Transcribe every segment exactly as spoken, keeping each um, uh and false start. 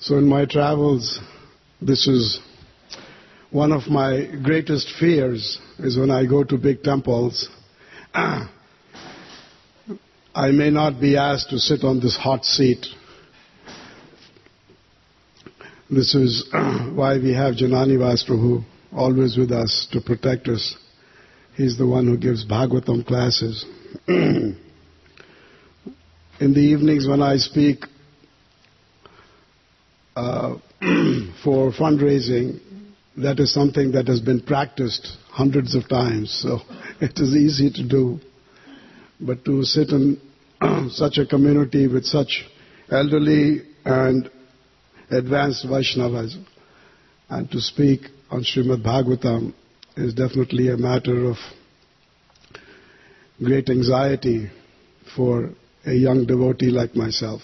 So in my travels, this is one of my greatest fears, is when I go to big temples, I may not be asked to sit on this hot seat. This is why we have Jananivas Prabhu always with us to protect us. He's the one who gives Bhagavatam classes. In the evenings when I speak uh, for fundraising, that is something that has been practiced hundreds of times, so it is easy to do. But to sit in such a community with such elderly and advanced Vaishnavas and to speak on Srimad Bhagavatam is definitely a matter of great anxiety for a young devotee like myself.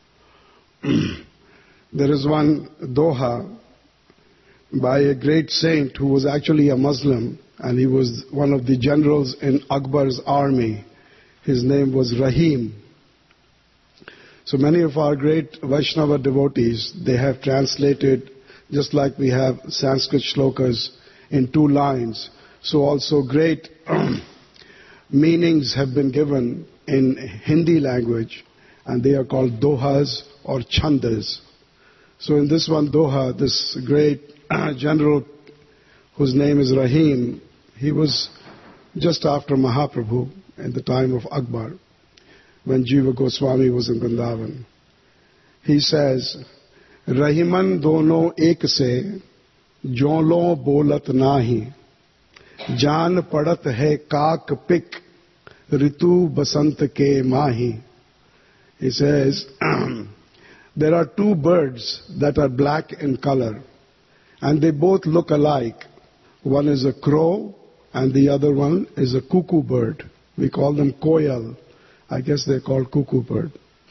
There is one doha by a great saint who was actually a Muslim, and he was one of the generals in Akbar's army. His name was Rahim. So many of our great Vaishnava devotees, they have translated, just like we have Sanskrit shlokas in two lines, so also great meanings have been given in Hindi language, and they are called dohas or chandas. So in this one doha, this great general whose name is Rahim, he was just after Mahaprabhu in the time of Akbar, when Jiva Goswami was in Vrindavan. He says, Rahiman dono ek se, jolo bolat nahi, jaan padat hai kaak pik, ritu basant ke mahi. He says, there are two birds that are black in color, and they both look alike. One is a crow, and the other one is a cuckoo bird. We call them koyal. I guess they're called cuckoo bird.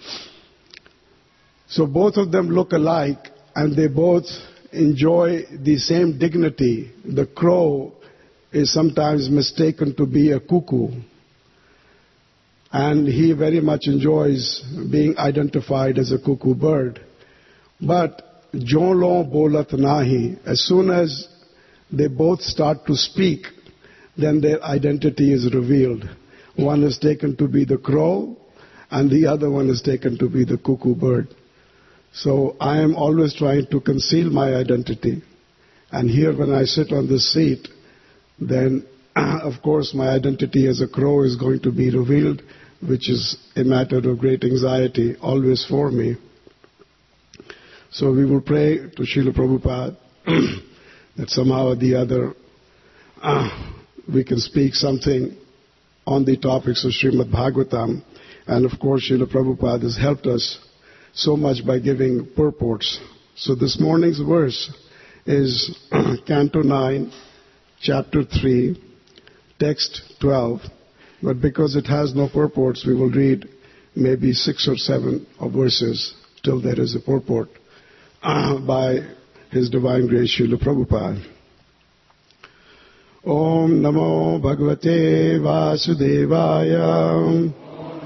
So both of them look alike, and they both enjoy the same dignity. The crow is sometimes mistaken to be a cuckoo, and he very much enjoys being identified as a cuckoo bird. But Jolo bolat nahi, as soon as they both start to speak, then their identity is revealed. One is taken to be the crow, and the other one is taken to be the cuckoo bird. So I am always trying to conceal my identity. And here when I sit on this seat, then of course my identity as a crow is going to be revealed, which is a matter of great anxiety always for me. So we will pray to Srila Prabhupada that somehow or the other uh, we can speak something on the topics of Srimad Bhagavatam. And of course Srila Prabhupada has helped us so much by giving purports. So this morning's verse is Canto nine, Chapter three, Text twelve. But because it has no purports, we will read maybe six or seven of verses till there is a purport uh, by His Divine Grace Srila Prabhupada. Om Namo Bhagavate Vasudevaya.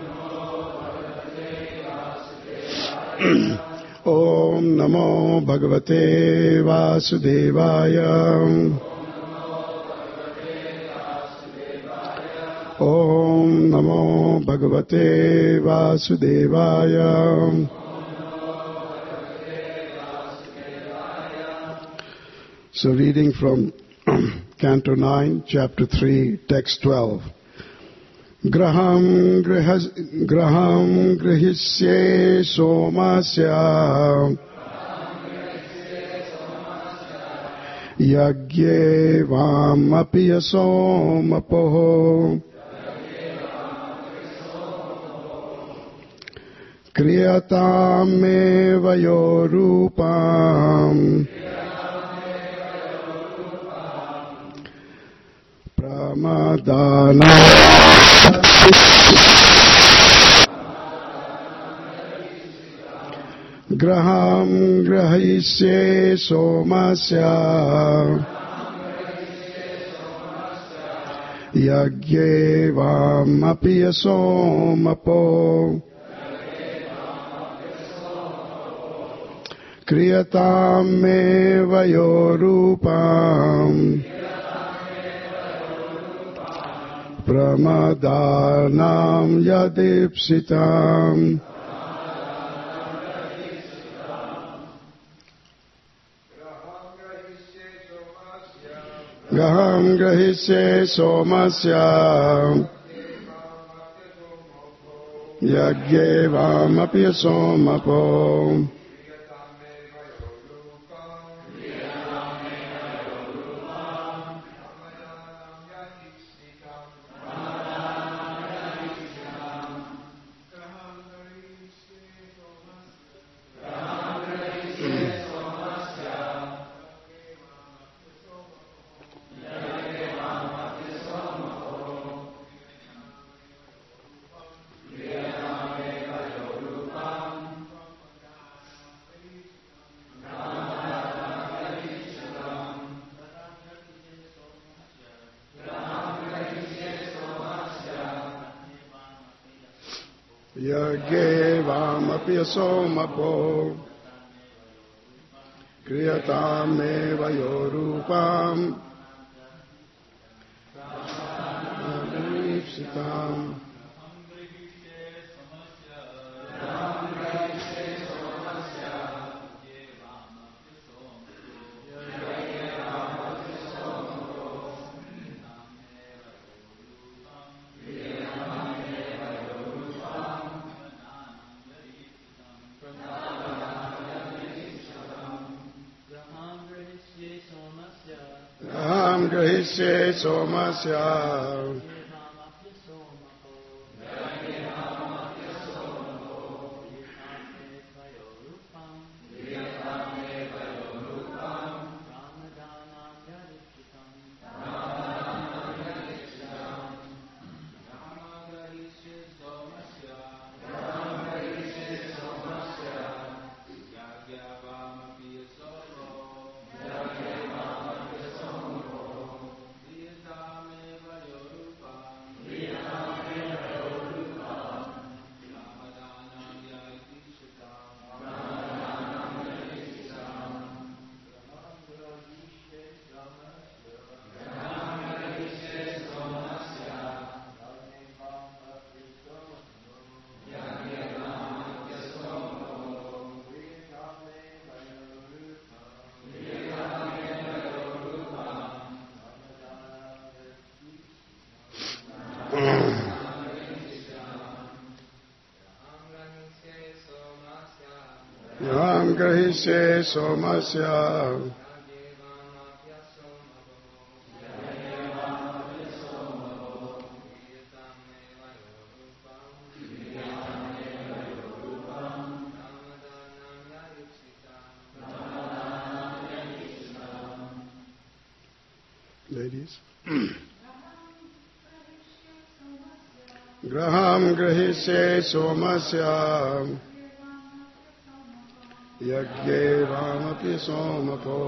Om Namo Bhagavate Vasudevaya. Om Namo Bhagavate Vasudevaya. So reading from Canto nine, Chapter three, Text twelve. Graham grihas, graham grihisye somasya yagye vam api yasomapoho kriyatam eva yorupam pramadana graham grahisye somasya yagye vam api yasomapo Kriyatam me vayorupam Pramadanam yadipsitam Gaham grahisye somasya Yagyevam apya somapo Yagyevam apya somapo Kriyatam me vayorupam Adipsitam Aham grahisye somasya Aham grahisye somasya Ladies. Graham grahisye somasya Yagyevam apya somapo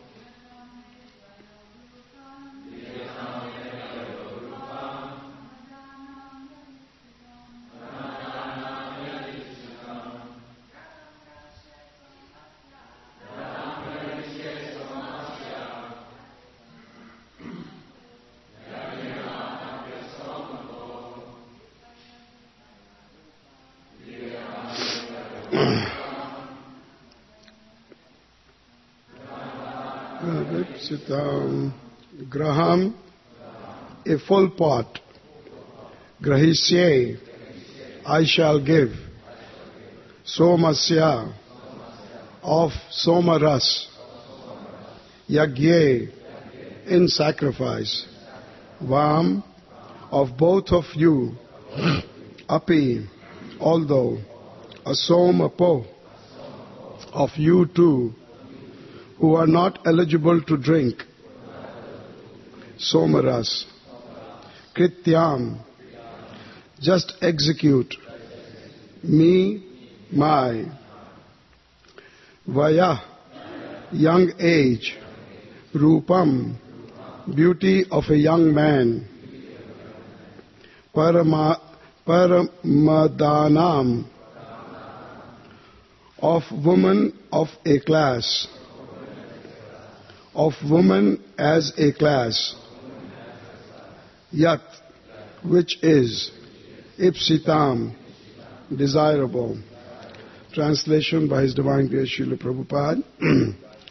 Adipsitam Graham, a full pot. Grahisye, I shall give. Somasya, of Somaras. Yagye, in sacrifice. Vam, of both of you. Api, although. Asomapo, of you two, who are not eligible to drink. Somaras. Krityam, just execute. Me, my. Vaya, young age. Rupam, beauty of a young man. Parama, Paramadanam, of woman of a class, of woman as a class, yat, which is, ipsitam, desirable. Translation by His Divine Grace Srila Prabhupada.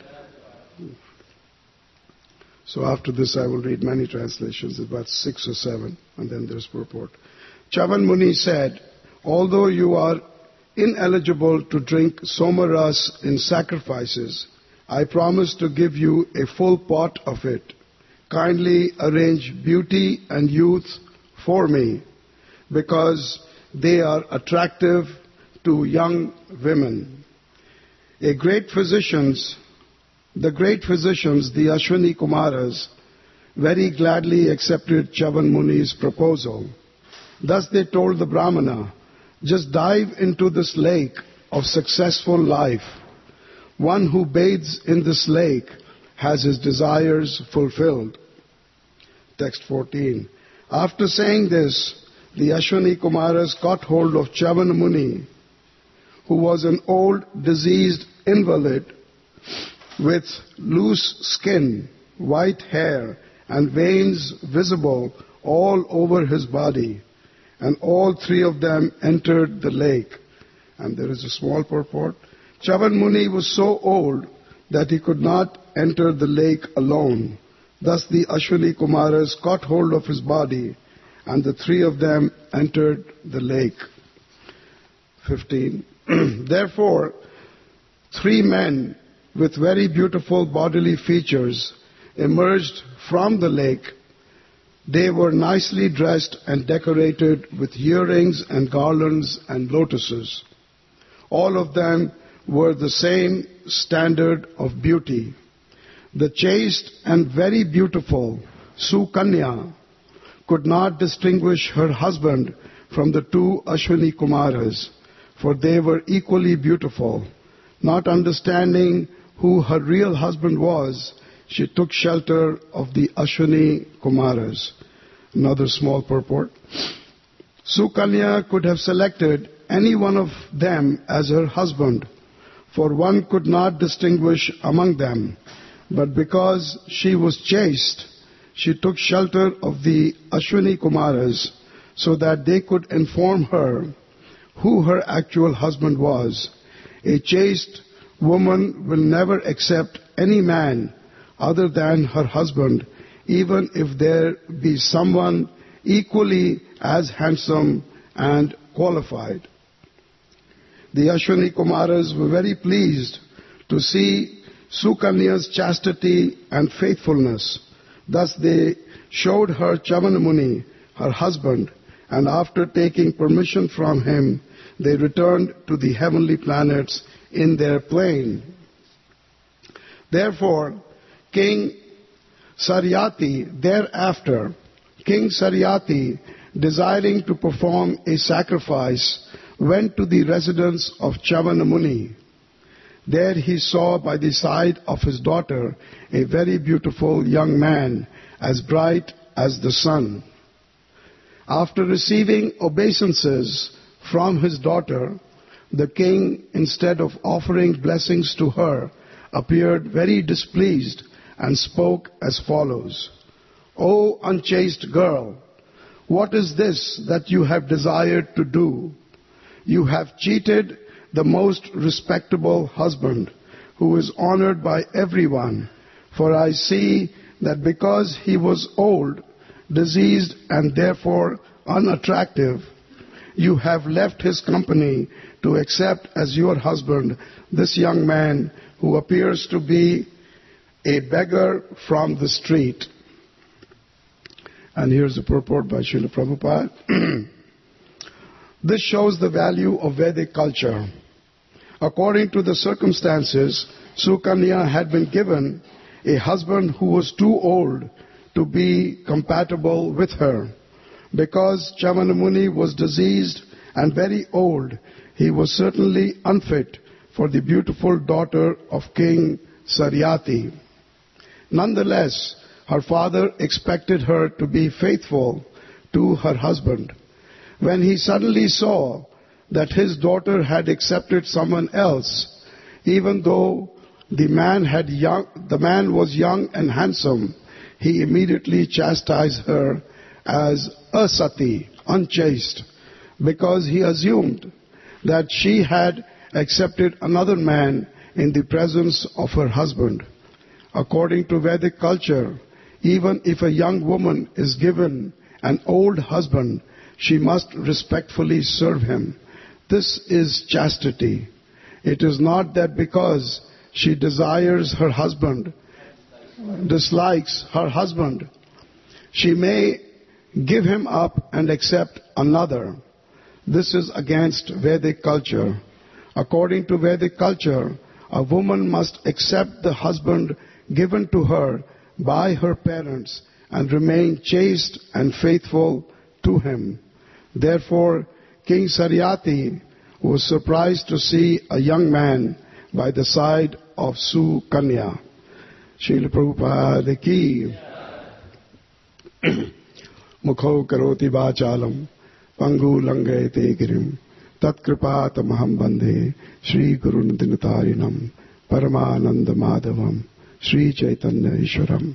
So after this I will read many translations, about six or seven, and then there's purport. Chavan Muni said, although you are ineligible to drink somaras in sacrifices, I promise to give you a full pot of it. Kindly arrange beauty and youth for me, because they are attractive to young women. A great physicians, the great physicians, the Ashwini Kumaras, very gladly accepted Chavan Muni's proposal. Thus they told the Brahmana, just dive into this lake of successful life. One who bathes in this lake has his desires fulfilled. Text fourteen. After saying this, the Ashwini Kumaras caught hold of Chavan Muni, who was an old, diseased invalid with loose skin, white hair, and veins visible all over his body. And all three of them entered the lake. And there is a small purport. Chavan Muni was so old that he could not enter the lake alone. Thus the Ashwini Kumaras caught hold of his body, and the three of them entered the lake. fifteen. Therefore, three men with very beautiful bodily features emerged from the lake. They were nicely dressed and decorated with earrings and garlands and lotuses. All of them were the same standard of beauty. The chaste and very beautiful Sukanya could not distinguish her husband from the two Ashwini Kumaras, for they were equally beautiful. Not understanding who her real husband was, she took shelter of the Ashwini Kumaras. Another small purport. Sukanya could have selected any one of them as her husband, for one could not distinguish among them. But because she was chaste, she took shelter of the Ashwini Kumaras so that they could inform her who her actual husband was. A chaste woman will never accept any man other than her husband, even if there be someone equally as handsome and qualified. The Ashwini Kumaras were very pleased to see Sukanya's chastity and faithfulness. Thus they showed her Chavan Muni, her husband, and after taking permission from him, they returned to the heavenly planets in their plane. Therefore, King Saryati, thereafter, King Saryati, desiring to perform a sacrifice, went to the residence of Chavan Muni. There he saw by the side of his daughter a very beautiful young man, as bright as the sun. After receiving obeisances from his daughter, the king, instead of offering blessings to her, appeared very displeased and spoke as follows. O unchaste girl, what is this that you have desired to do? You have cheated the most respectable husband, who is honored by everyone, for I see that because he was old, diseased, and therefore unattractive, you have left his company to accept as your husband this young man who appears to be a beggar from the street. And here's a purport by Srila Prabhupada. This shows the value of Vedic culture. According to the circumstances, Sukanya had been given a husband who was too old to be compatible with her. Because Chavan Muni was diseased and very old, he was certainly unfit for the beautiful daughter of King Saryati. Nonetheless, her father expected her to be faithful to her husband. When he suddenly saw that his daughter had accepted someone else, even though the man had young, the man was young and handsome, he immediately chastised her as asati, unchaste, because he assumed that she had accepted another man in the presence of her husband. According to Vedic culture, even if a young woman is given an old husband, she must respectfully serve him. This is chastity. It is not that because she desires her husband, dislikes her husband, she may give him up and accept another. This is against Vedic culture. According to Vedic culture, a woman must accept the husband given to her by her parents and remain chaste and faithful to him. Therefore, King Saryati was surprised to see a young man by the side of Sukanya. Srila Prabhupada ki Mukho karoti vachalam Pangu langayate girim Tat kripatamaham bandhe Shri Gurun dinatarinam Paramananda madhavam Shri Chaitanya Ishwaram.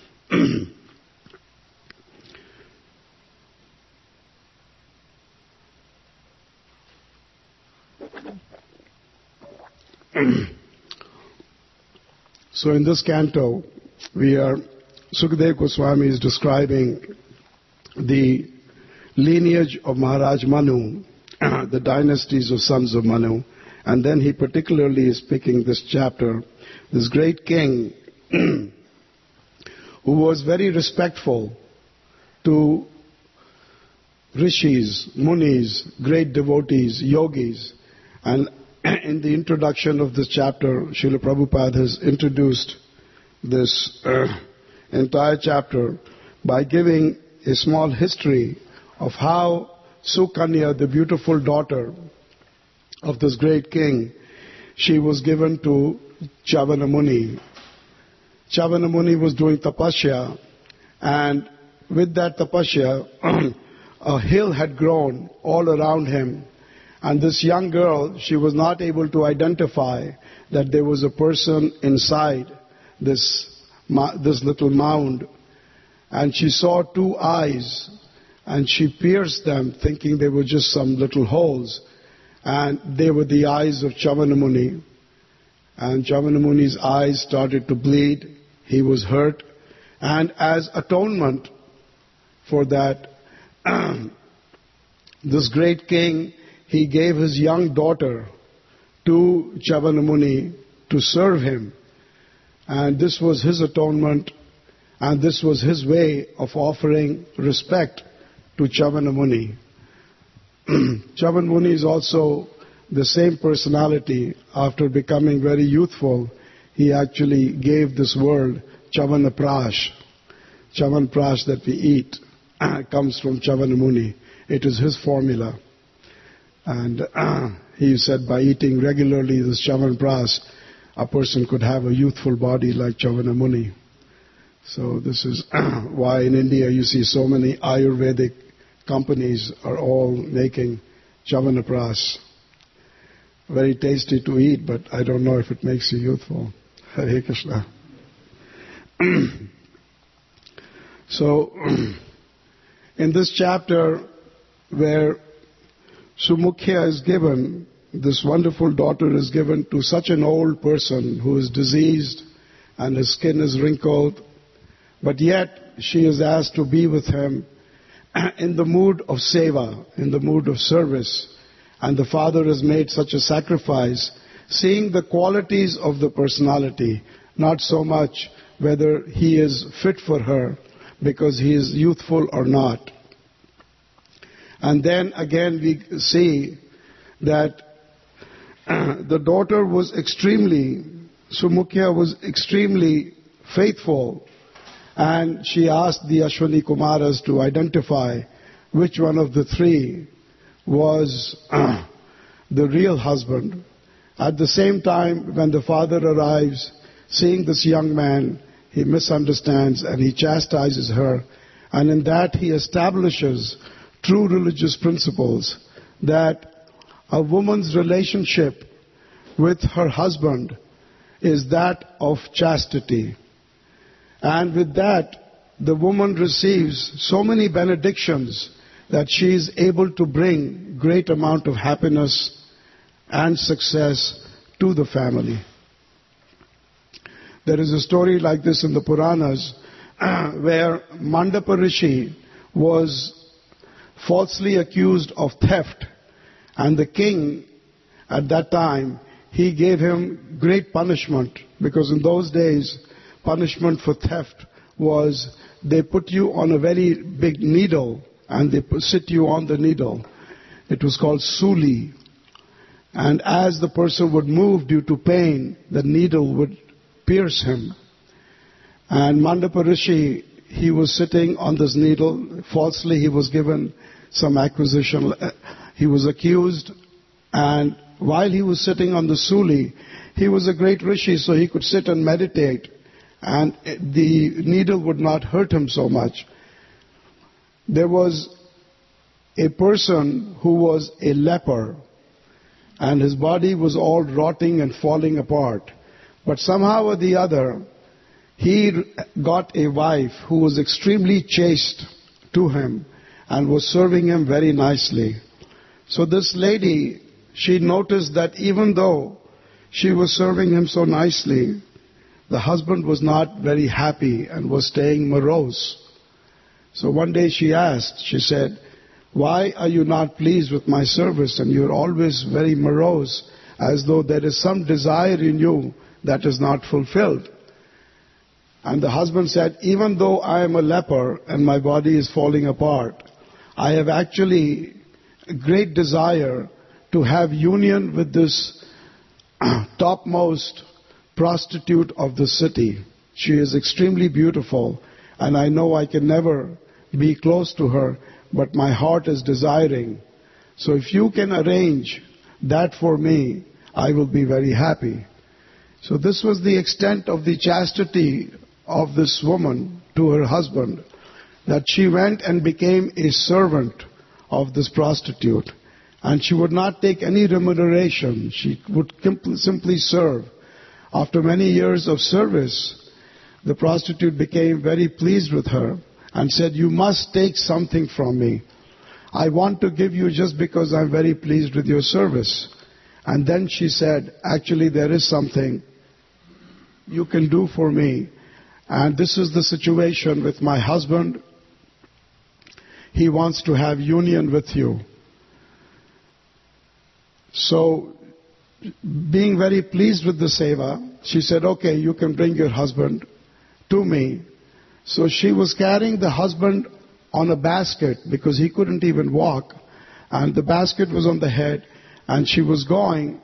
So in this canto, we are, Sukadeva Goswami is describing the lineage of Maharaj Manu, the dynasties of sons of Manu, and then he particularly is picking this chapter, this great king who was very respectful to rishis, munis, great devotees, yogis, and in the introduction of this chapter, Srila Prabhupada has introduced this uh, entire chapter by giving a small history of how Sukanya, the beautiful daughter of this great king, she was given to Chavana Muni. Chavana Muni was doing tapasya, and with that tapasya, a hill had grown all around him. And this young girl, she was not able to identify that there was a person inside this, this little mound. And she saw two eyes, and she pierced them, thinking they were just some little holes. And they were the eyes of Chavana Muni. And Chavana Muni's eyes started to bleed. He was hurt. And as atonement for that, this great king, he gave his young daughter to Chavana Muni to serve him. And this was his atonement, and this was his way of offering respect to Chavana Muni. Chavana Muni is also the same personality. After becoming very youthful, he actually gave this word Chavana Prash. Chavan Prash that we eat comes from Chavana Muni. It is his formula. And uh, he said by eating regularly this Chavan Pras, a person could have a youthful body like Chavana Muni. So this is uh, why in India you see so many Ayurvedic companies are all making Chavana Pras. Very tasty to eat, but I don't know if it makes you youthful. Hare Krishna. So, in this chapter where Sumukhya is given, this wonderful daughter is given to such an old person who is diseased and his skin is wrinkled, but yet she is asked to be with him in the mood of seva, in the mood of service. And the father has made such a sacrifice, seeing the qualities of the personality, not so much whether he is fit for her because he is youthful or not. And then again we see that uh, the daughter was extremely, Sumukhya was extremely faithful, and she asked the Ashwani Kumaras to identify which one of the three was uh, the real husband. At the same time, when the father arrives, seeing this young man, he misunderstands and he chastises her, and in that he establishes true religious principles, that a woman's relationship with her husband is that of chastity. And with that, the woman receives so many benedictions that she is able to bring great amount of happiness and success to the family. There is a story like this in the Puranas where Mandapa Rishi was falsely accused of theft, and the king at that time, he gave him great punishment, because in those days punishment for theft was they put you on a very big needle and they sit you on the needle. It was called suli. And as the person would move due to pain, the needle would pierce him. And Mandapa Rishi, he was sitting on this needle. Falsely, he was given some accusation. He was accused, and while he was sitting on the suli, he was a great rishi, so he could sit and meditate, and the needle would not hurt him so much. There was a person who was a leper, and his body was all rotting and falling apart. But somehow or the other, he got a wife who was extremely chaste to him and was serving him very nicely. So this lady, she noticed that even though she was serving him so nicely, the husband was not very happy and was staying morose. So one day she asked, she said, "Why are you not pleased with my service, and you're always very morose, as though there is some desire in you that is not fulfilled?" And the husband said, "Even though I am a leper and my body is falling apart, I have actually a great desire to have union with this topmost prostitute of the city. She is extremely beautiful, and I know I can never be close to her, but my heart is desiring. So if you can arrange that for me, I will be very happy." So this was the extent of the chastity of this woman to her husband, that she went and became a servant of this prostitute. And she would not take any remuneration. She would simply serve. After many years of service, the prostitute became very pleased with her and said, "You must take something from me. I want to give you just because I'm very pleased with your service." And then she said, "Actually, there is something you can do for me. And this is the situation with my husband. He wants to have union with you." So, being very pleased with the seva, she said, "Okay, you can bring your husband to me." So she was carrying the husband on a basket because he couldn't even walk, and the basket was on the head, and she was going.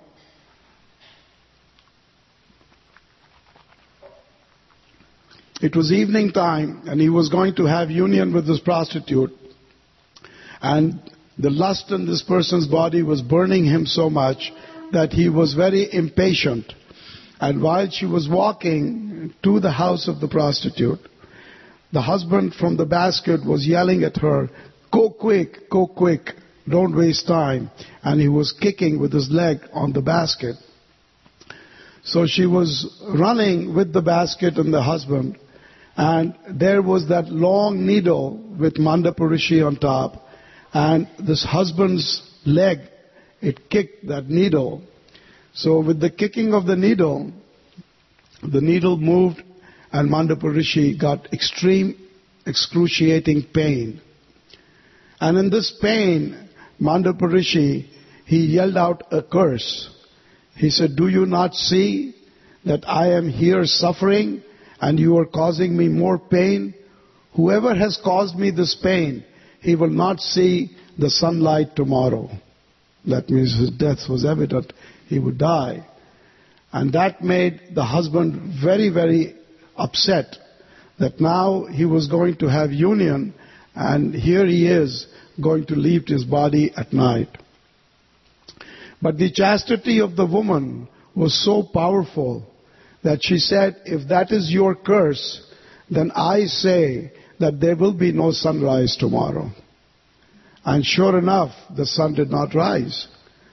It was evening time, and he was going to have union with this prostitute, and the lust in this person's body was burning him so much that he was very impatient. And while she was walking to the house of the prostitute, the husband from the basket was yelling at her, "Go quick, go quick, don't waste time." And he was kicking with his leg on the basket. So she was running with the basket and the husband, and there was that long needle with Mandapa Rishi on top, and this husband's leg, it kicked that needle. So with the kicking of the needle, the needle moved, and Mandapa Rishi got extreme, excruciating pain. And in this pain, Mandapa Rishi, he yelled out a curse. He said, "Do you not see that I am here suffering, and you are causing me more pain? Whoever has caused me this pain, he will not see the sunlight tomorrow." That means his death was evident. He would die. And that made the husband very, very upset that now he was going to have union, and here he is going to leave his body at night. But the chastity of the woman was so powerful that she said, "If that is your curse, then I say that there will be no sunrise tomorrow." And sure enough, the sun did not rise.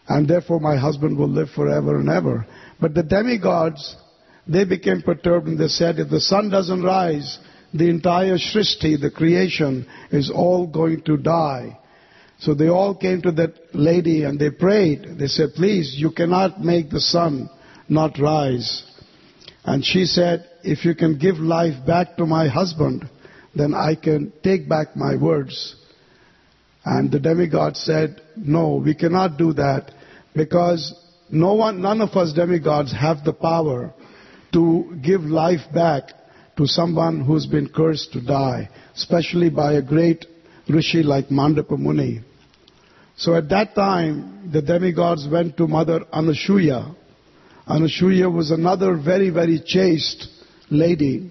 and therefore my husband will live forever and ever. But the demigods, they became perturbed, and they said, if the sun doesn't rise, the entire Srishti, the creation, is all going to die. So they all came to that lady and they prayed. They said, please, you cannot make the sun not rise. And she said, if you can give life back to my husband, then I can take back my words. And the demigod said, no, we cannot do that, because no one, none of us demigods have the power to give life back to someone who's been cursed to die, especially by a great rishi like Mandapa Muni. So at that time, the demigods went to Mother Anasuya. Anasuya was another very, very chaste lady.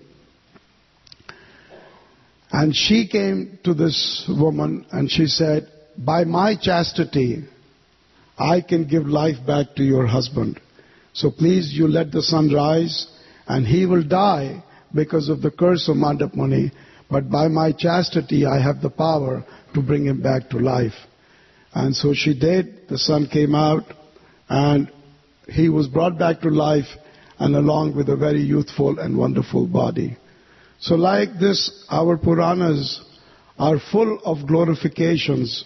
And she came to this woman and she said, by my chastity, I can give life back to your husband. So please, you let the sun rise, and he will die because of the curse of Mandapa Muni. But by my chastity, I have the power to bring him back to life. And so she did. The sun came out, and he was brought back to life, and along with a very youthful and wonderful body. So like this, our Puranas are full of glorifications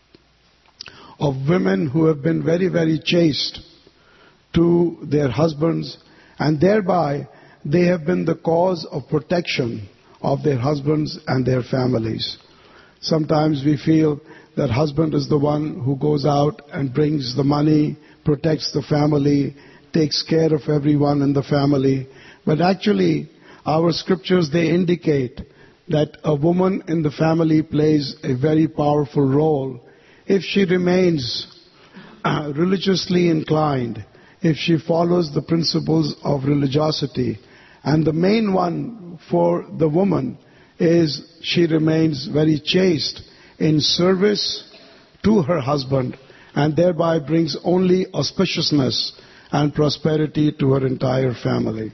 of women who have been very, very chaste to their husbands, and thereby they have been the cause of protection of their husbands and their families. Sometimes we feel that husband is the one who goes out and brings the money, protects the family, takes care of everyone in the family. But actually, our scriptures, they indicate that a woman in the family plays a very powerful role if she remains uh, religiously inclined, if she follows the principles of religiosity. And the main one for the woman is she remains very chaste in service to her husband, and thereby brings only auspiciousness and prosperity to her entire family.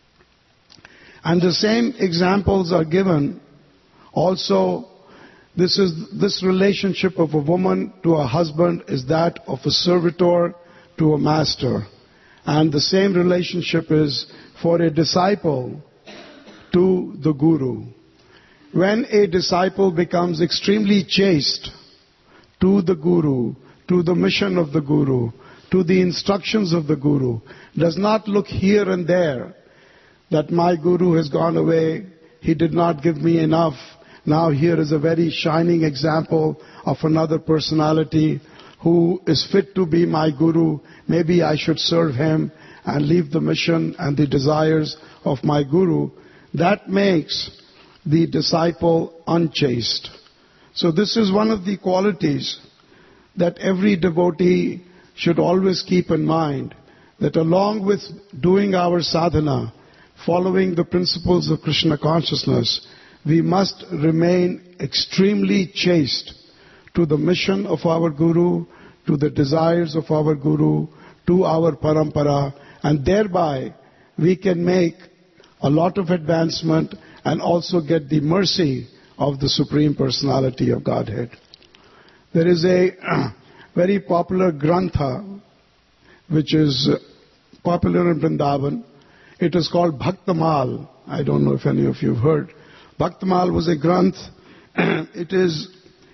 And the same examples are given also. This is this relationship of a woman to a husband is that of a servitor to a master. And the same relationship is for a disciple to the guru. When a disciple becomes extremely chaste to the guru, to the mission of the guru, to the instructions of the guru, does not look here and there that my guru has gone away, he did not give me enough, now here is a very shining example of another personality who is fit to be my guru, maybe I should serve him and leave the mission and the desires of my guru. That makes the disciple unchaste. So this is one of the qualities that every devotee should always keep in mind, that along with doing our sadhana, following the principles of Krishna consciousness, we must remain extremely chaste to the mission of our guru, to the desires of our guru, to our parampara, and thereby we can make a lot of advancement and also get the mercy of the Supreme Personality of Godhead. There is a very popular grantha which is popular in Vrindavan. It is called Bhaktamal. I don't know if any of you have heard. Bhaktamal was a granth. It is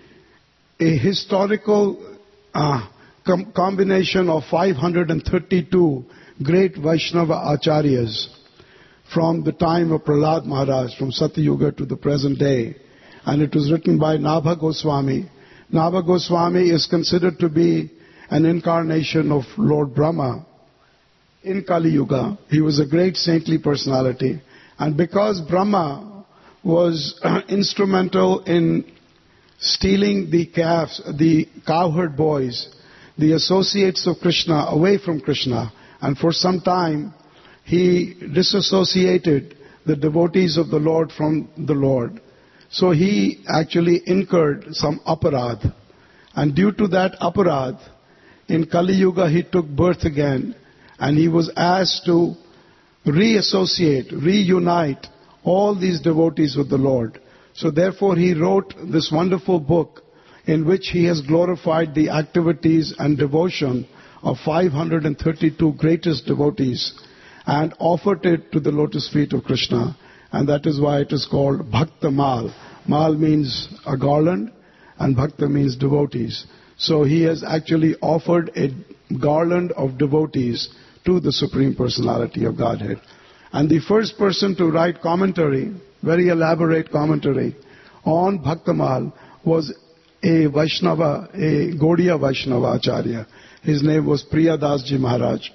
a historical uh, com- combination of five hundred thirty-two great Vaishnava acharyas from the time of Prahlad Maharaj, from Satyuga to the present day. And it was written by Nabha Goswami. Nabha Goswami is considered to be an incarnation of Lord Brahma in Kali Yuga. He was a great saintly personality. And because Brahma was uh, instrumental in stealing the calves, the cowherd boys, the associates of Krishna, away from Krishna, and for some time he disassociated the devotees of the Lord from the Lord. So he actually incurred some aparadh. And due to that aparadh, in Kali Yuga he took birth again, and he was asked to reassociate, reunite all these devotees with the Lord. So therefore he wrote this wonderful book in which he has glorified the activities and devotion of five hundred thirty-two greatest devotees and offered it to the lotus feet of Krishna. And that is why it is called Bhakta Mal. Mal means a garland and Bhakta means devotees. So he has actually offered a garland of devotees to the Supreme Personality of Godhead. And the first person to write commentary, very elaborate commentary, on Bhaktamal was a Vaishnava, a Gaudiya Vaishnava Acharya. His name was Priyadas Ji Maharaj.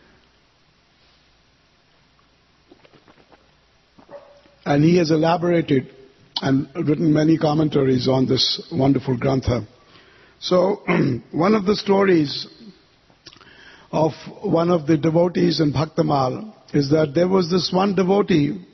And he has elaborated and written many commentaries on this wonderful Grantha. So, one of the stories of one of the devotees in Bhaktamal is that there was this one devotee.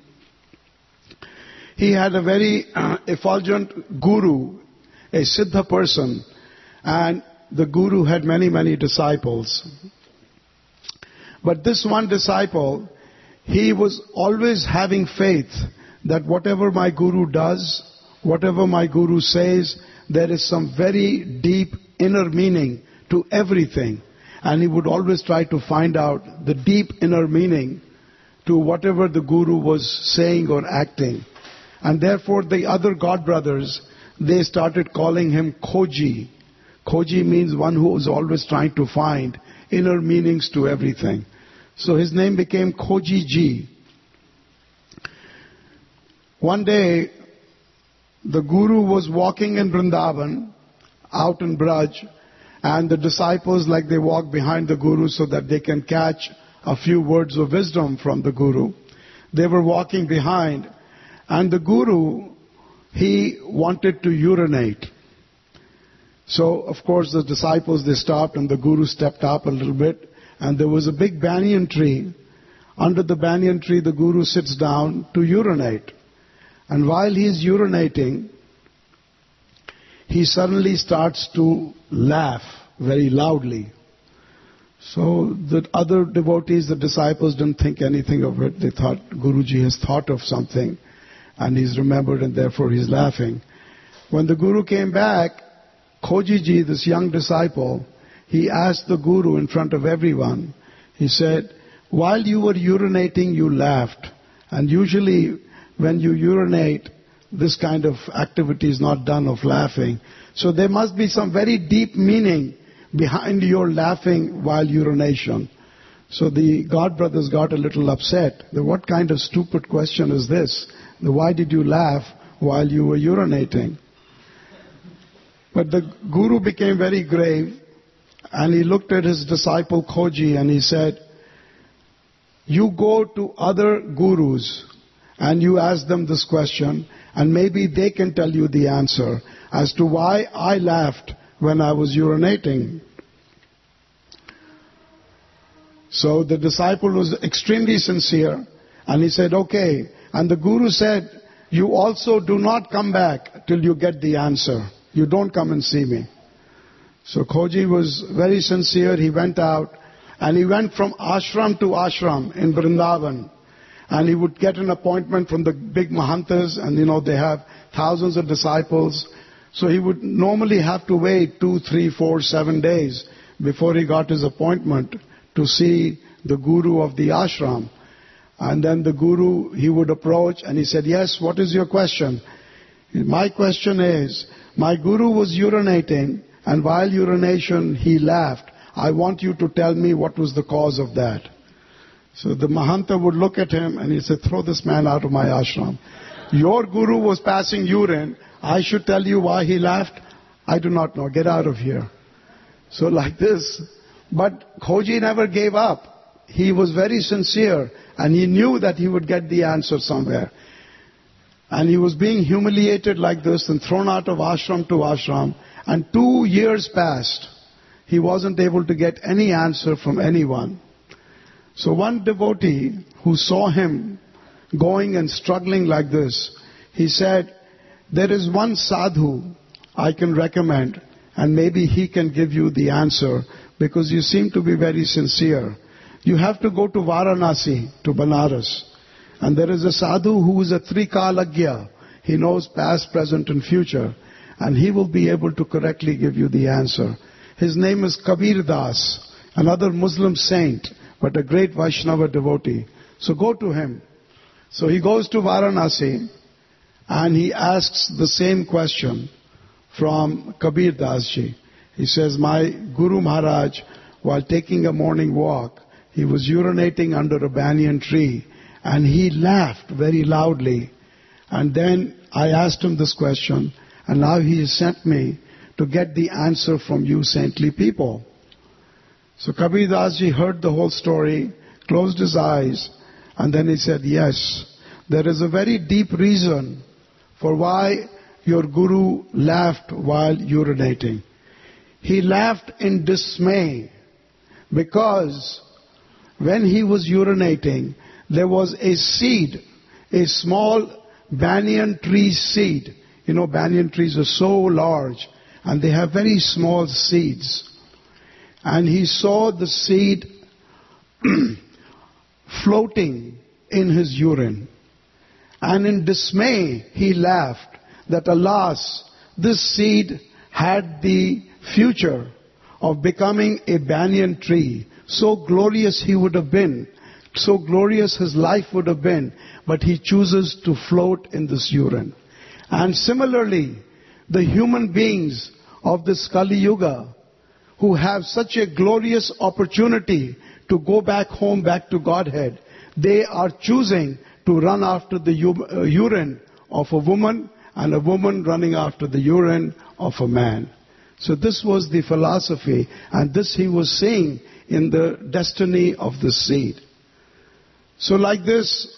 He had a very uh, effulgent guru, a Siddha person, and the guru had many, many disciples. But this one disciple, he was always having faith that whatever my guru does, whatever my guru says, there is some very deep inner meaning to everything. And he would always try to find out the deep inner meaning to whatever the guru was saying or acting. And therefore the other god brothers, they started calling him Khoji. Khoji means one who is always trying to find inner meanings to everything. So his name became Khoji Ji. One day, the guru was walking in Vrindavan, out in Braj, and the disciples, like they walk behind the guru so that they can catch a few words of wisdom from the guru. They were walking behind, and the guru, he wanted to urinate. So, of course, the disciples, they stopped, and the guru stepped up a little bit, and there was a big banyan tree. Under the banyan tree, the guru sits down to urinate. And while he is urinating, he suddenly starts to laugh very loudly. So the other devotees, the disciples, didn't think anything of it. They thought Guruji has thought of something and he's remembered and therefore he's laughing. When the Guru came back, Khoji Ji, this young disciple, he asked the Guru in front of everyone, he said, while you were urinating, you laughed. And usually when you urinate, this kind of activity is not done of laughing. So there must be some very deep meaning behind your laughing while urination. So the god brothers got a little upset. What kind of stupid question is this? Why did you laugh while you were urinating? But the Guru became very grave and he looked at his disciple Khoji and he said, you go to other gurus and you ask them this question, and maybe they can tell you the answer as to why I laughed when I was urinating. So the disciple was extremely sincere, and he said, okay. And the Guru said, you also do not come back till you get the answer. You don't come and see me. So Khoji was very sincere. He went out, and he went from ashram to ashram in Vrindavan. And he would get an appointment from the big Mahantas, and you know, they have thousands of disciples. So he would normally have to wait two, three, four, seven days before he got his appointment to see the Guru of the ashram. And then the Guru, he would approach and he said, yes, what is your question? My question is, my Guru was urinating, and while urination he laughed. I want you to tell me what was the cause of that. So the Mahanta would look at him and he said, throw this man out of my ashram. Your Guru was passing urine. I should tell you why he laughed? I do not know. Get out of here. So like this. But Khoji never gave up. He was very sincere and he knew that he would get the answer somewhere. And he was being humiliated like this and thrown out of ashram to ashram. And two years passed. He wasn't able to get any answer from anyone. So one devotee who saw him going and struggling like this, he said, there is one sadhu I can recommend and maybe he can give you the answer because you seem to be very sincere. You have to go to Varanasi, to Banaras. And there is a sadhu who is a Trikalagya. He knows past, present and future. And he will be able to correctly give you the answer. His name is Kabir Das. another Muslim saint, but a great Vaishnava devotee. So go to him. So he goes to Varanasi and he asks the same question from Kabir Das Ji. He says, my Guru Maharaj, while taking a morning walk, he was urinating under a banyan tree and he laughed very loudly. And then I asked him this question, and now he has sent me to get the answer from you saintly people. So Kabir Das Ji heard the whole story, closed his eyes, and then he said, yes, there is a very deep reason for why your Guru laughed while urinating. He laughed in dismay because when he was urinating, there was a seed, a small banyan tree seed. You know, banyan trees are so large and they have very small seeds. And he saw the seed floating in his urine. And in dismay, he laughed that alas, this seed had the future of becoming a banyan tree. So glorious he would have been. So glorious his life would have been. But he chooses to float in this urine. And similarly, the human beings of this Kali Yuga who have such a glorious opportunity to go back home, back to Godhead, they are choosing to run after the urine of a woman and a woman running after the urine of a man. So this was the philosophy, and this he was saying in the destiny of the seed. So like this,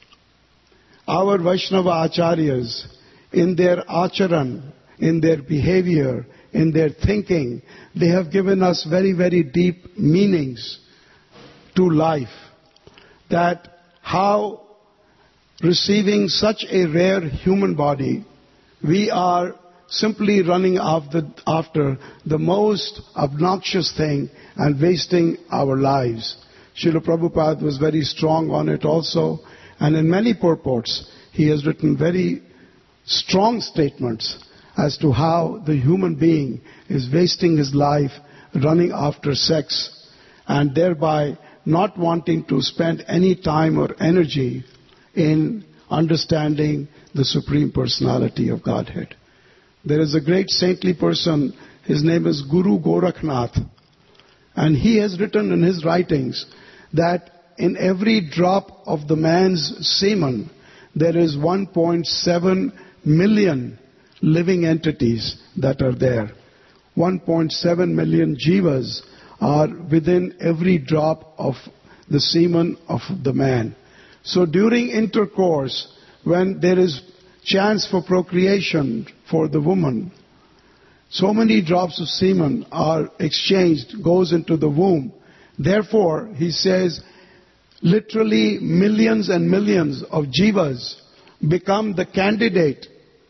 our Vaishnava Acharyas, in their acharan, in their behavior, in their thinking, they have given us very, very deep meanings to life. That how receiving such a rare human body, we are simply running after, after the most obnoxious thing and wasting our lives. Srila Prabhupada was very strong on it also, and in many purports he has written very strong statements as to how the human being is wasting his life running after sex and thereby not wanting to spend any time or energy in understanding the Supreme Personality of Godhead. There is a great saintly person, his name is Guru Gorakhnath, and he has written in his writings that in every drop of the man's semen there is one point seven million living entities that are there. one point seven million jivas are within every drop of the semen of the man. So during intercourse, when there is chance for procreation for the woman, so many drops of semen are exchanged, goes into the womb. Therefore, he says, literally millions and millions of jivas become the candidate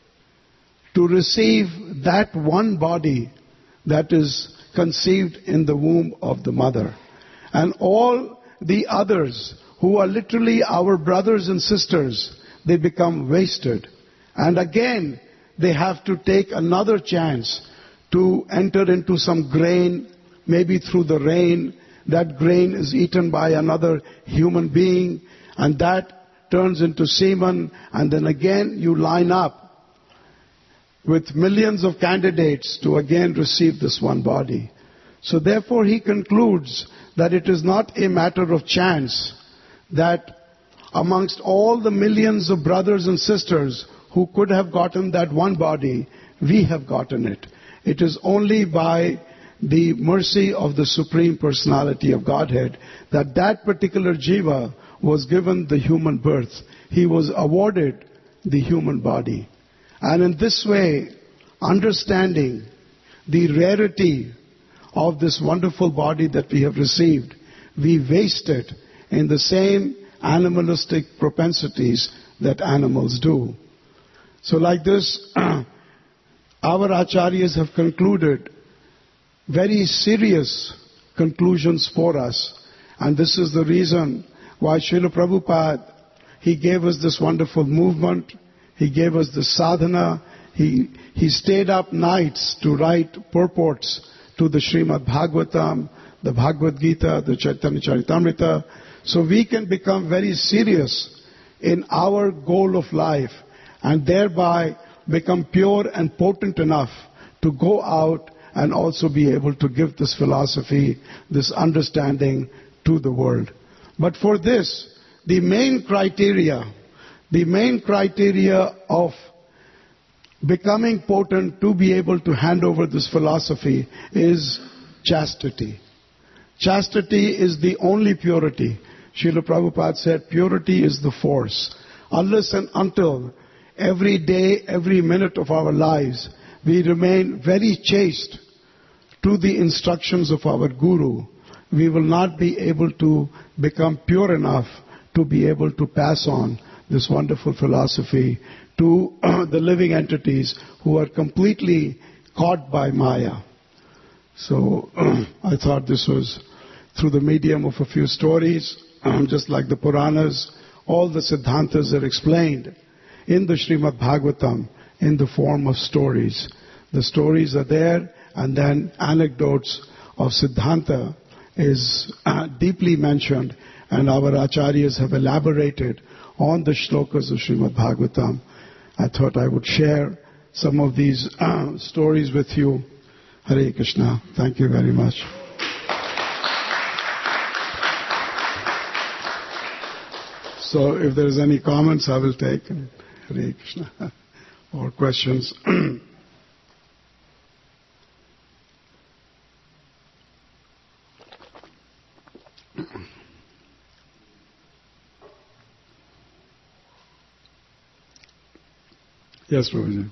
to receive that one body that is conceived in the womb of the mother. And all the others who are literally our brothers and sisters, they become wasted. And again, they have to take another chance to enter into some grain, maybe through the rain. That grain is eaten by another human being, and that turns into semen, and then again you line up with millions of candidates to again receive this one body. So therefore he concludes that it is not a matter of chance that amongst all the millions of brothers and sisters who could have gotten that one body, we have gotten it. It is only by the mercy of the Supreme Personality of Godhead that that particular jiva was given the human birth. He was awarded the human body. And in this way, understanding the rarity of this wonderful body that we have received, we waste it in the same animalistic propensities that animals do. So like this, our acharyas have concluded very serious conclusions for us. And this is the reason why Srila Prabhupada, he gave us this wonderful movement. He gave us the sadhana. He, he stayed up nights to write purports to the Srimad Bhagavatam, the Bhagavad Gita, the Chaitanya Charitamrita, so we can become very serious in our goal of life and thereby become pure and potent enough to go out and also be able to give this philosophy, this understanding to the world. But for this, the main criteria, the main criteria of becoming potent to be able to hand over this philosophy is chastity. Chastity is the only purity. Srila Prabhupada said purity is the force. Unless and until every day, every minute of our lives, we remain very chaste to the instructions of our Guru, we will not be able to become pure enough to be able to pass on this wonderful philosophy to the living entities who are completely caught by Maya. So I thought this was through the medium of a few stories, just like the Puranas, all the Siddhantas are explained in the Srimad Bhagavatam in the form of stories. The stories are there, and then anecdotes of Siddhanta is uh, deeply mentioned, and our acharyas have elaborated on the shlokas of Srimad Bhagavatam. I thought I would share some of these uh, stories with you. Hare Krishna. Thank you very much. So if there's any comments, I will take. Hare Krishna. Or questions. Yes, Prabhuji.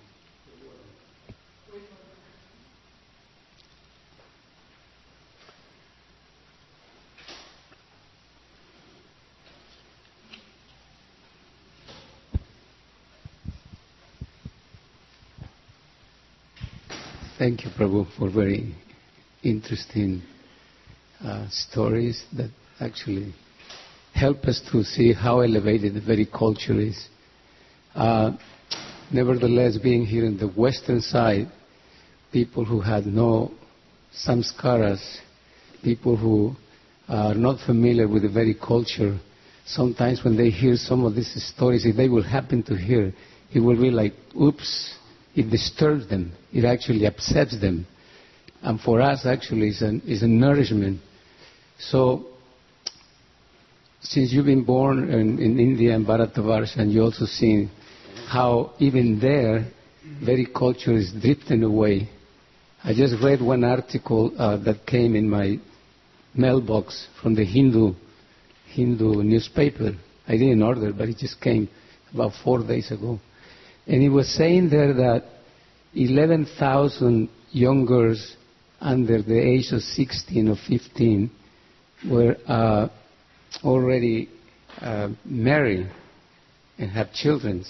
Thank you, Prabhu, for very interesting uh, stories that actually help us to see how elevated the very culture is. Uh, nevertheless, being here in the western side, people who had no samskaras, people who are not familiar with the very culture, sometimes when they hear some of these stories, if they will happen to hear, it will be like, oops. It disturbs them. It actually upsets them. And for us, actually, it's, an, it's a nourishment. So, since you've been born in, in India and Bharatavarsha, and you also seen how even there, very culture is drifting away. I just read one article uh, that came in my mailbox from the Hindu Hindu newspaper. I didn't order, but it just came about four days ago. And he was saying there that eleven thousand young girls under the age of sixteen or fifteen were uh, already uh, married and have children.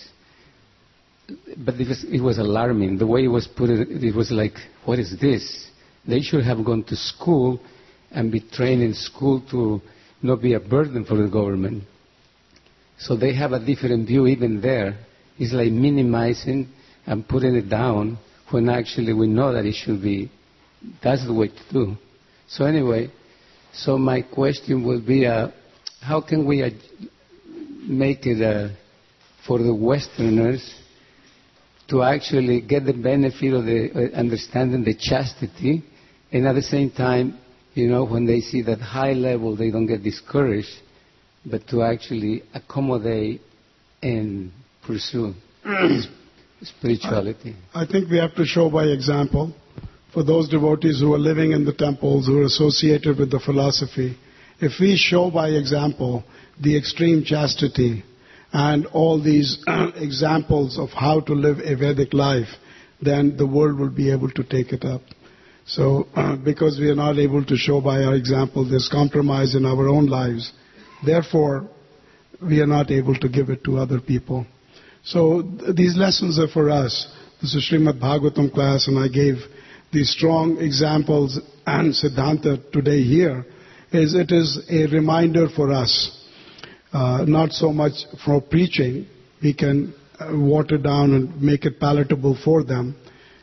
But it was, it was alarming. The way it was put, it, it was like, what is this? They should have gone to school and be trained in school to not be a burden for the government. So they have a different view even there. It's like minimizing and putting it down when actually we know that it should be, that's the way to do. So anyway, so my question will be, uh, how can we uh, make it uh, for the Westerners to actually get the benefit of the uh, understanding the chastity, and at the same time, you know, when they see that high level, they don't get discouraged, but to actually accommodate and pursue spirituality. I think we have to show by example. For those devotees who are living in the temples, who are associated with the philosophy, if we show by example the extreme chastity and all these examples of how to live a Vedic life, then the world will be able to take it up. So uh, because we are not able to show by our example, there's compromise in our own lives. Therefore, we are not able to give it to other people. So th- these lessons are for us. This is Srimad Bhagavatam class, and I gave these strong examples and Siddhanta today here. Is it is a reminder for us, uh, not so much for preaching. We can uh, water down and make it palatable for them.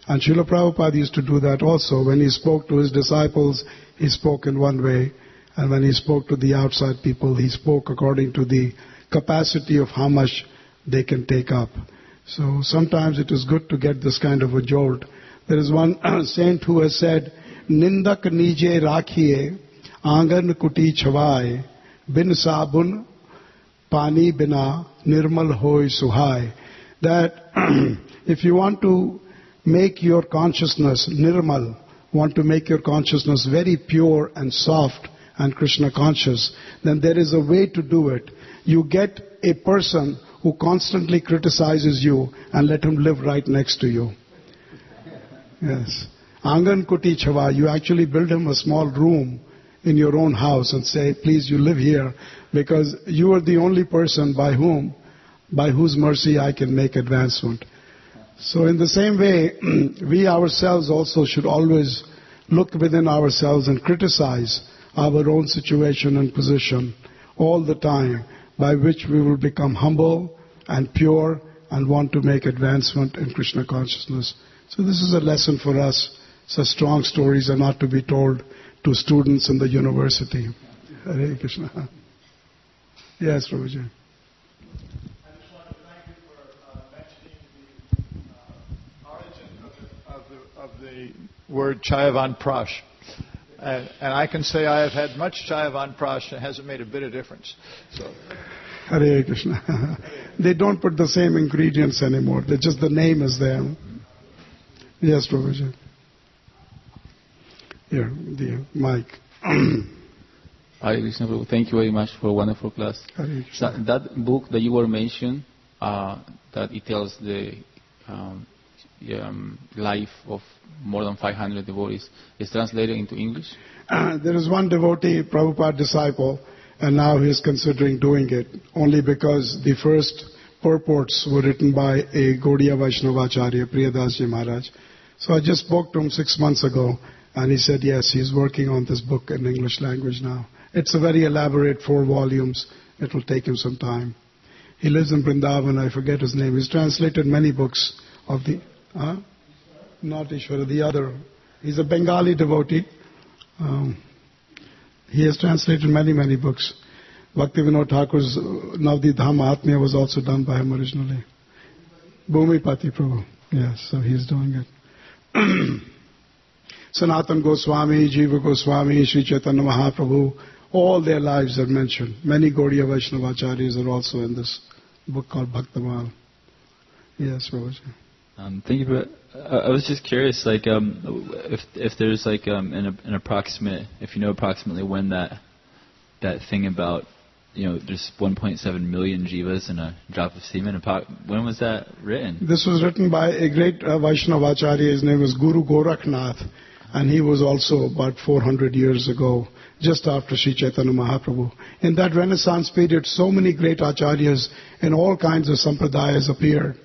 And Srila Prabhupada used to do that also. When he spoke to his disciples, he spoke in one way. And when he spoke to the outside people, he spoke according to the capacity of how much they can take up. So sometimes it is good to get this kind of a jolt. There is one saint who has said, Nindak nije rakhiye, angan kuti chhawai, bin sabun, pani bina, nirmal hoy suhai. That if you want to make your consciousness nirmal, want to make your consciousness very pure and soft and Krishna conscious, then there is a way to do it. You get a person who constantly criticizes you and let him live right next to you. Yes. Angan kuti chhava, you actually build him a small room in your own house and say, please you live here because you are the only person by whom, by whose mercy I can make advancement. So in the same way, we ourselves also should always look within ourselves and criticize our own situation and position all the time, by which we will become humble and pure and want to make advancement in Krishna consciousness. So this is a lesson for us. Such strong stories are not to be told to students in the university. Hare Krishna. Yes, Prabhuji. The word Chayavan Prash. And, and I can say I have had much Chayavan Prash and it hasn't made a bit of difference. So. Hare Krishna. They don't put the same ingredients anymore. They just the name is there. Yes, Prabhuji. Here, the mic. Hare Krishna Prabhu. Thank you very much for a wonderful class. So that book that you were mentioning, uh, that it tells the um, Um, life of more than five hundred devotees, is translated into English? Uh, there is one devotee, Prabhupada disciple, and now he is considering doing it, only because the first purports were written by a Gaudiya Vaishnavacharya, Priyadas Ji Maharaj. So I just spoke to him six months ago, and he said, yes, he's working on this book in English language now. It's a very elaborate four volumes. It will take him some time. He lives in Vrindavan, I forget his name. He's translated many books of the... Huh? Not Ishvara, the other. He's a Bengali devotee. Um, he has translated many, many books. Bhakti Vinod Thakur's Navdi Dham Mahatmya was also done by him originally. Bhumipati Prabhu. Yes, so he's doing it. Sanatan Goswami, Jiva Goswami, Sri Chaitanya Mahaprabhu, all their lives are mentioned. Many Gaudiya Vaishnavacharyas are also in this book called Bhaktamal. Yes, Prabhuji. Um, thank you. For, uh, I was just curious, like, um, if if there's like um, an, an approximate, if you know approximately when that that thing about, you know, there's one point seven million jivas in a drop of semen. When was that written? This was written by a great uh, Vaishnavacharya. His name was Guru Gorakhnath, and he was also about four hundred years ago, just after Sri Chaitanya Mahaprabhu. In that Renaissance period, so many great acharyas in all kinds of sampradayas appeared.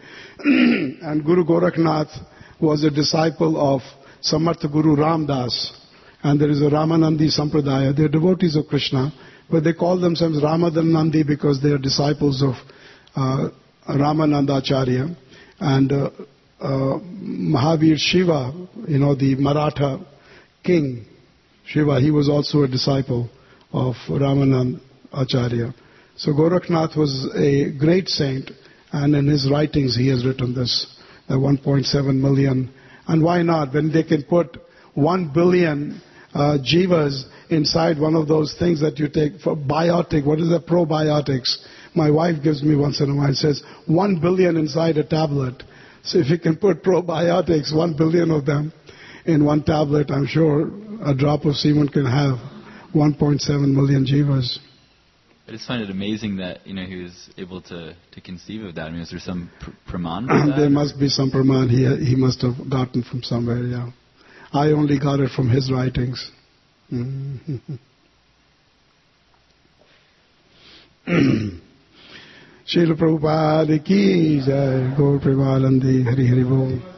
And Guru Gorakhnath was a disciple of Samartha Guru Ramdas. And there is a Ramanandi Sampradaya. They are devotees of Krishna, but they call themselves Ramadanandi because they are disciples of uh, Ramanandacharya. And uh, uh, Mahavir Shiva, you know, the Maratha king, Shiva, he was also a disciple of Ramanand Acharya. So Gorakhnath was a great saint. And in his writings, he has written this, the one point seven million. And why not? When they can put one billion uh, jivas inside one of those things that you take for biotic, what is that, probiotics? My wife gives me once in a while and says, one billion inside a tablet. So if you can put probiotics, one billion of them in one tablet, I'm sure a drop of semen can have one point seven million jivas. I just find it amazing that, you know, he was able to, to conceive of that. I mean, is there some pr- praman for that? There must be some praman he, he must have gotten from somewhere, yeah. I only got it from his writings. Mm-hmm. Srila Prabhupada ki jai, Gaur Premanandi, Hari Hari Bol.